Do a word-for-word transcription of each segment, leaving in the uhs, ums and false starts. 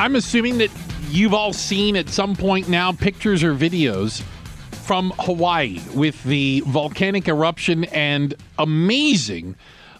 I'm assuming that you've all seen at some point now pictures or videos from Hawaii with the volcanic eruption and amazing,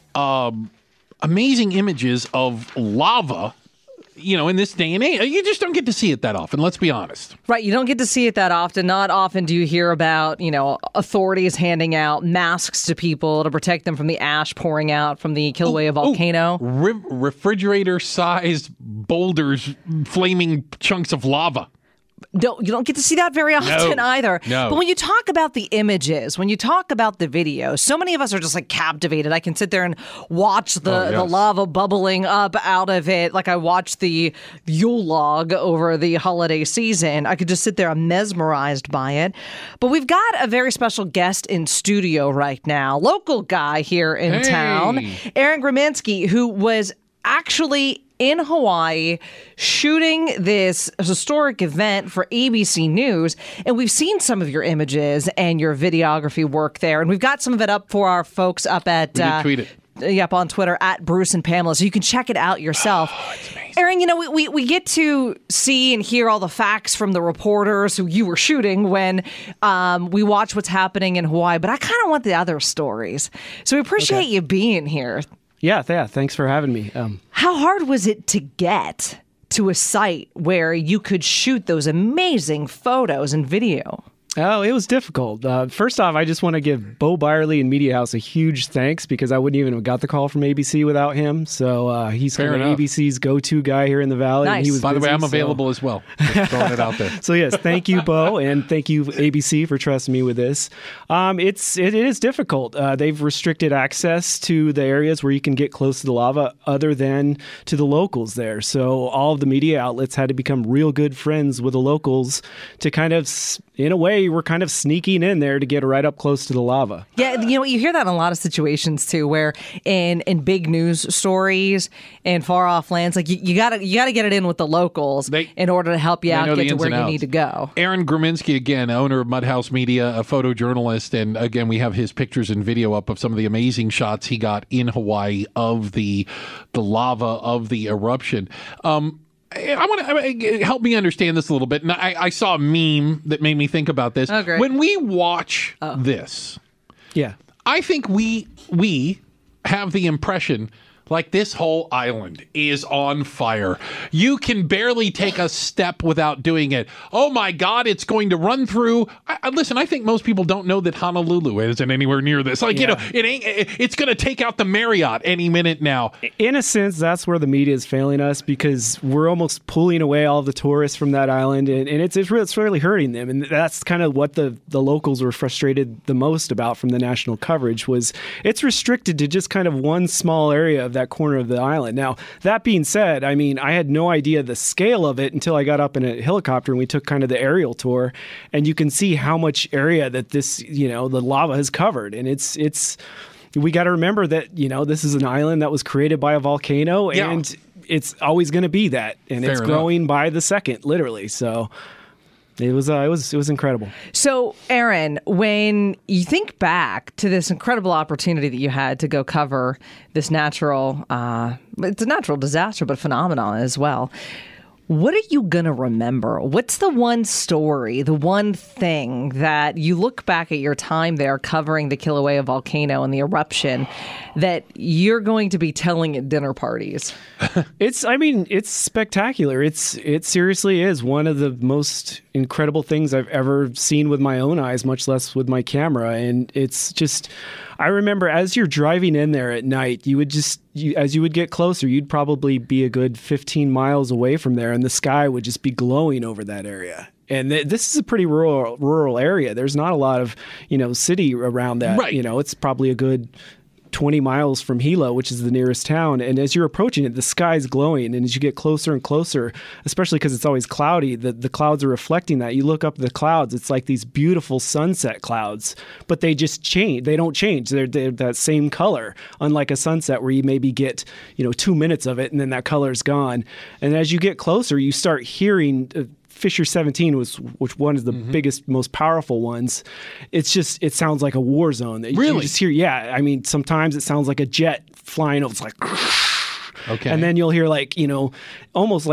um, amazing images of lava. You know, in this day and age, you just don't get to see it that often. Let's be honest. Right. You don't get to see it that often. Not often do you hear about, you know, authorities handing out masks to people to protect them from the ash pouring out from the Kilauea Ooh, volcano. Ooh, re- refrigerator-sized boulders, flaming chunks of lava. Don't, you don't get to see that very often no, either. No. But when you talk about the images, when you talk about the video, so many of us are just like captivated. I can sit there and watch the, oh, yes. the lava bubbling up out of it. Like I watched the Yule log over the holiday season. I could just sit there, I'm mesmerized by it. But we've got a very special guest in studio right now, local guy here in hey. town, Aaron Graminsky, who was actually in Hawaii shooting this historic event for A B C News. And we've seen some of your images and your videography work there. And we've got some of it up for our folks up at... We uh, tweet it. Yep, on Twitter, at Bruce and Pamela. So you can check it out yourself. Oh, it's amazing. Aaron, you know, we, we, we get to see and hear all the facts from the reporters who you were shooting when um, we watch what's happening in Hawaii. But I kind of want the other stories. So we appreciate okay. you being here. Yeah, yeah. Thanks for having me. Um, How hard was it to get to a site where you could shoot those amazing photos and video? Oh, it was difficult. Uh, first off, I just want to give Bo Byerly and Media House a huge thanks because I wouldn't even have got the call from A B C without him. So uh, he's kind of A B C's go-to guy here in the Valley. Nice. And he was By busy, the way, I'm so. available as well. Just throwing it out there. So yes, thank you, Bo, and thank you, A B C, for trusting me with this. Um, it's it, it is difficult. Uh, they've restricted access to the areas where you can get close to the lava, other than to the locals there. So all of the media outlets had to become real good friends with the locals to kind of, in a way, we're kind of sneaking in there to get right up close to the lava. Yeah, you know, you hear that in a lot of situations too, where in in big news stories in far off lands, like you, you gotta you gotta get it in with the locals they, in order to help you out get to where you outs. need to go. Aaron Graminsky, again, owner of Mudhouse Media, a photojournalist, and again, we have his pictures and video up of some of the amazing shots he got in Hawaii of the the lava of the eruption. Um, I want to help me understand this a little bit. And I, I saw a meme that made me think about this. Oh, great. When we watch oh. this, yeah, I think we we have the impression like this whole island is on fire. You can barely take a step without doing it. Oh my God, it's going to run through. I, I, listen, I think most people don't know that Honolulu isn't anywhere near this. Like, yeah. you know, it ain't. It, it's going to take out the Marriott any minute now. In a sense, that's where the media is failing us because we're almost pulling away all of the tourists from that island, and, and it's it's really, it's really hurting them. And that's kind of what the, the locals were frustrated the most about from the national coverage was it's restricted to just kind of one small area of that corner of the island. Now, that being said, I mean, I had no idea the scale of it until I got up in a helicopter and we took kind of the aerial tour, and you can see how much area that this, you know, the lava has covered. And it's, it's, we got to remember that, you know, this is an island that was created by a volcano yeah. and it's always going to be that. And Fair it's enough. growing by the second, literally. So It was, uh, it was, it was incredible. So, Aaron, when you think back to this incredible opportunity that you had to go cover this natural, uh, it's a natural disaster, but phenomenon as well. What are you going to remember? What's the one story, the one thing that you look back at your time there covering the Kilauea volcano and the eruption that you're going to be telling at dinner parties? It's, I mean, it's spectacular. It's, it seriously is one of the most incredible things I've ever seen with my own eyes, much less with my camera. And it's just, I remember as you're driving in there at night, you would just, you, as you would get closer, you'd probably be a good fifteen miles away from there, and the sky would just be glowing over that area. And th- this is a pretty rural rural area. There's not a lot of, you know, city around that. Right. You know, it's probably a good twenty miles from Hilo, which is the nearest town. And as you're approaching it, the sky's glowing. And as you get closer and closer, especially because it's always cloudy, the, the clouds are reflecting that. You look up at the clouds, it's like these beautiful sunset clouds, but they just change. They don't change. They're, they're that same color, unlike a sunset where you maybe get, you know, two minutes of it and then that color's gone. And as you get closer, you start hearing uh, Fissure seventeen was, which one is the mm-hmm. biggest, most powerful ones. It's just, it sounds like a war zone. Really? You just hear, yeah. I mean, sometimes it sounds like a jet flying over. It's like, okay. And then you'll hear like, you know, almost like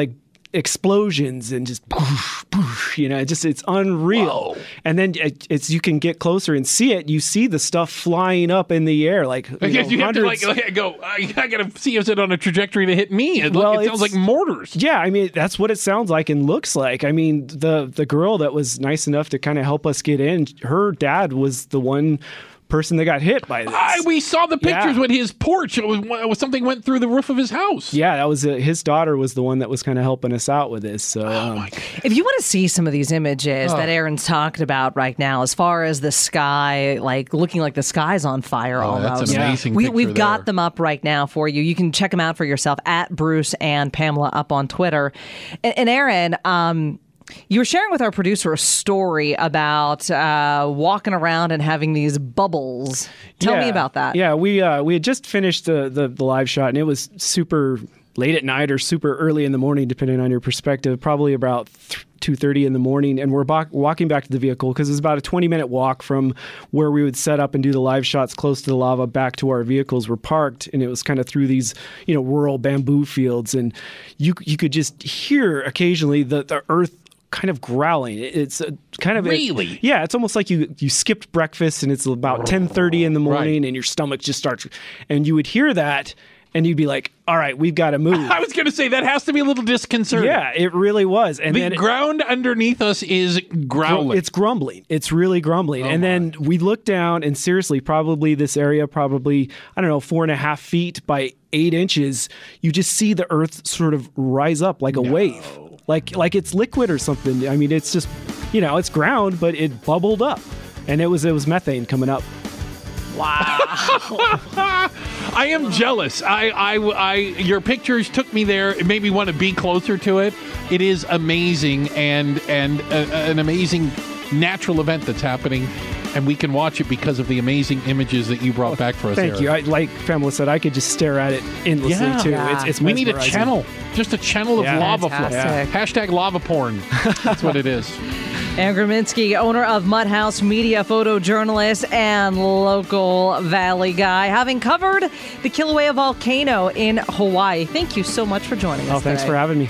explosions and just poof, poof, you know, it just it's unreal. Whoa. And then it, it's you can get closer and see it. You see the stuff flying up in the air, like you I guess know, you have to hundreds- like, like go. I, I gotta see if it's on a trajectory to hit me. It, Well, it sounds it's- like mortars. Yeah, I mean that's what it sounds like and looks like. I mean the the girl that was nice enough to kind of help us get in, her dad was the one person that got hit by this. I, we saw the pictures Yeah. with his porch. It was, it was something went through the roof of his house. Yeah, that was uh, his daughter was the one that was kind of helping us out with this. So, Oh um, my God. If you want to see some of these images Oh. that Aaron's talking about right now, as far as the sky, like looking like the sky's on fire Oh, almost. that's amazing. We, picture we've got there. them up right now for you. You can check them out for yourself at Bruce and Pamela up on Twitter. And, and Aaron, um, you were sharing with our producer a story about uh, walking around and having these bubbles. Tell me yeah. about that. Yeah, we uh, we had just finished the, the the live shot, and it was super late at night or super early in the morning, depending on your perspective. Probably about two thirty in the morning, and we're ba- walking back to the vehicle because it's about a twenty minute walk from where we would set up and do the live shots close to the lava back to where our vehicles were parked, and it was kind of through these you know rural bamboo fields, and you you could just hear occasionally the the earth kind of growling. It's a, kind of a- Really? yeah. It's almost like you you skipped breakfast and it's about ten thirty in the morning, Right. and your stomach just starts, and you would hear that, and you'd be like, "All right, we've got to move." I was going to say that has to be a little disconcerting. Yeah, it really was. And The then it- ground underneath us is growling. it's grumbling. It's really grumbling. Oh and then we look down, and seriously, probably this area, probably I don't know, four and a half feet by eight inches. You just see the earth sort of rise up like a wave. Like like it's liquid or something. I mean, it's just, you know, it's ground, but it bubbled up, and it was it was methane coming up. I am jealous. I, I, I, your pictures took me there. It made me want to be closer to it. It is amazing and and a, an amazing natural event that's happening, and we can watch it because of the amazing images that you brought back for us. Thank Eric. you. I, like Pamela said, I could just stare at it endlessly Yeah. too. Yeah. It's, it's We need a mesmerizing. channel, just a channel of Yeah. lava flow. Fantastic. Hashtag lava porn. That's what it is. Aaron Graminsky, owner of Mud House Media, photojournalist and local Valley guy, having covered the Kilauea volcano in Hawaii. Thank you so much for joining us Oh, thanks today. for having me.